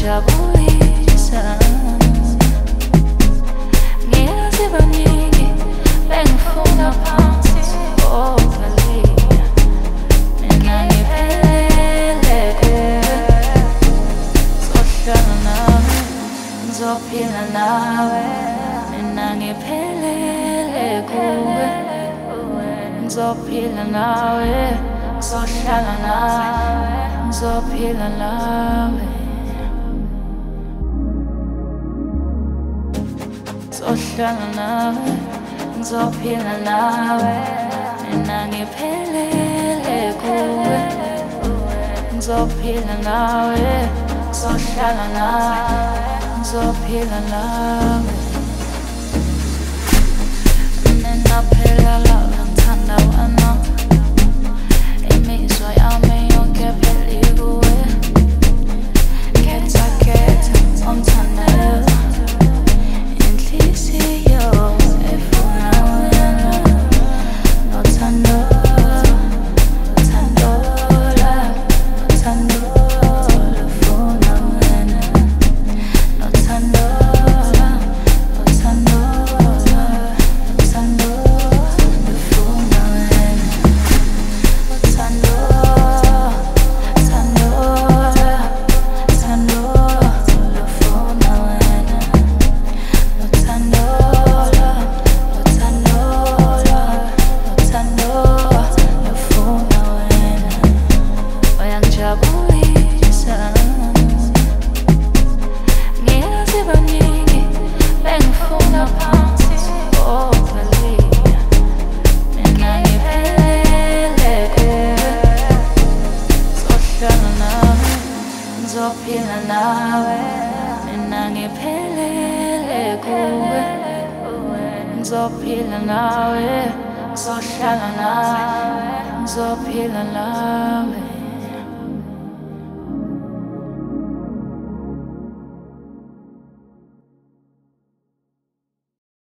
uyangijabulisa ngiyazibaningi bengifuna phansi okale mina ngiphelele sohlala nawe ngizophila nawe mina ngiphelele kuwe ngizophila nawe sohlala nawe ngizophila nawe sohlala nawe ngizophila nawe mina ngiphelele kuwe ngizophila nawe sohlala nawe ngizophila nawe mina phela la ngithanda wena imizwa yami yonke phela ikuwe khetha ongithandayo inhliziyo efuna wena nothando lufuna wena nothando ngizophila nawe mina ngiphelele kuwe ngizophila nawe sohlala nawe ngizophila nawe